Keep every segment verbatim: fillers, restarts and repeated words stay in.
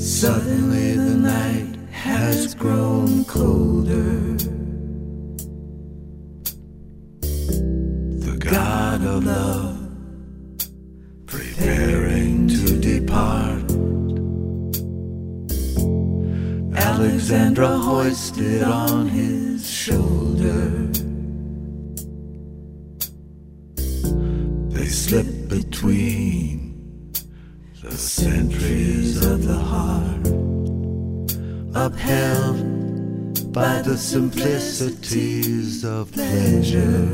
Suddenly the night has grown colder. The god of love preparing to depart. Alexandra hoisted on his shoulder. They slip between the centuries of the heart, upheld by the simplicities of pleasure.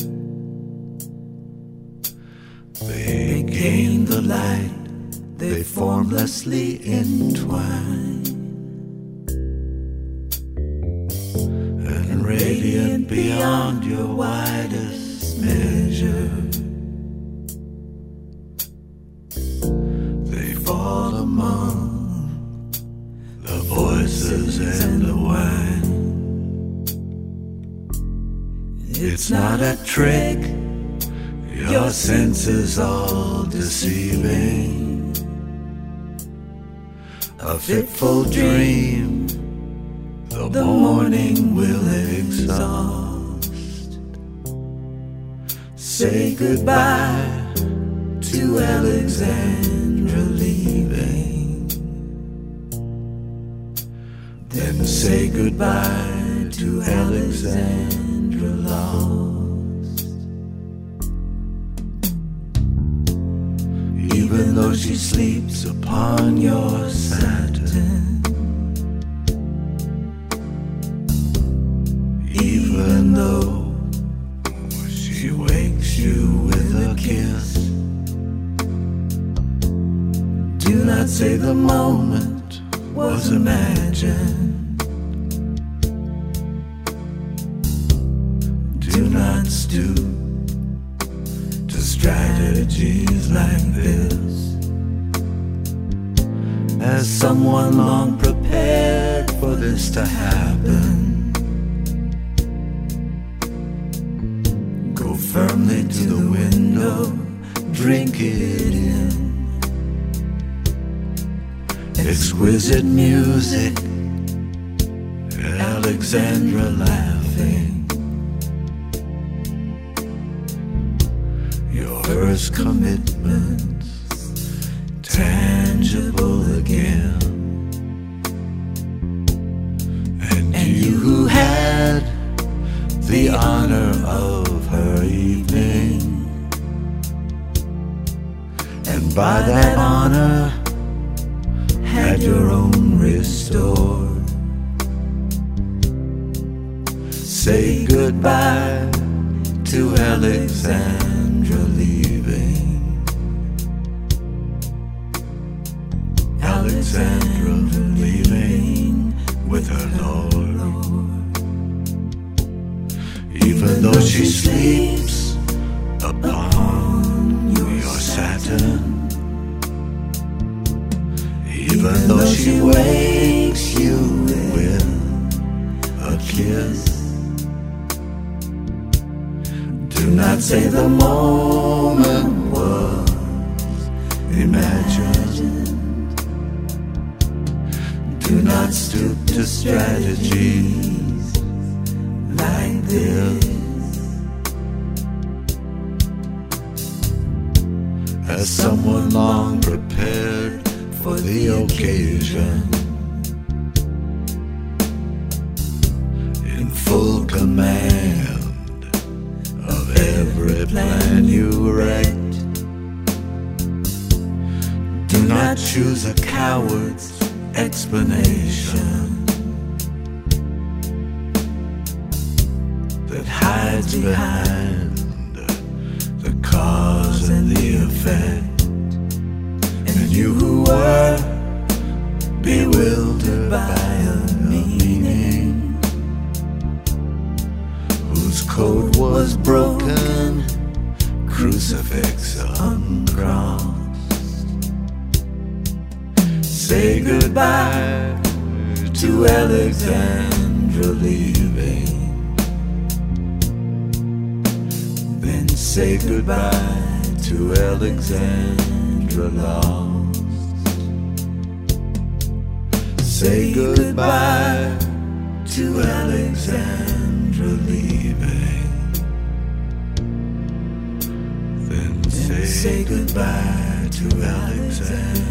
They gain the light, they formlessly entwine, and radiant beyond your widest measure. Fall among the voices and the wine. It's not a trick, your senses all deceiving. A fitful dream, the morning will exhaust. Say goodbye to Alexandra leaving, then say goodbye to Alexandra lost. Even though she sleeps upon your satin, even though she wakes you with a kiss, do not say the moment was imagined. Do not stoop to strategies like this, as someone long prepared for this to happen. Go firmly to the window, drink it in. Exquisite music, Alexandra laughing. Your first commitments tangible again. And you who had the honor of her evening, and by that honor had your own restored. Say goodbye to Alexandra leaving. Alexandra leaving with her Lord. Even though she sleeps upon your satin, even though she wakes you with a kiss, do not say the moment was imagined. Do not stoop to strategies like this, as someone long prepared for the occasion, in full command of every plan you erect. Do not choose a coward's explanation that hides behind the cause and the effect. And you who were bewildered by a meaning whose code was broken, crucifix uncrossed. Say goodbye to Alexandra leaving, then say goodbye to Alexandra lost. say goodbye to Alexandra leaving. Then say goodbye to Alexandra.